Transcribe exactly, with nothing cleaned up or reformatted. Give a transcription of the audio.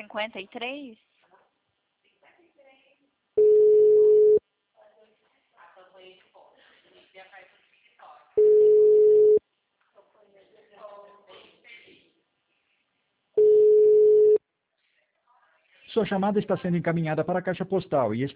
cinquenta e três? Sua chamada está sendo encaminhada para a caixa postal e está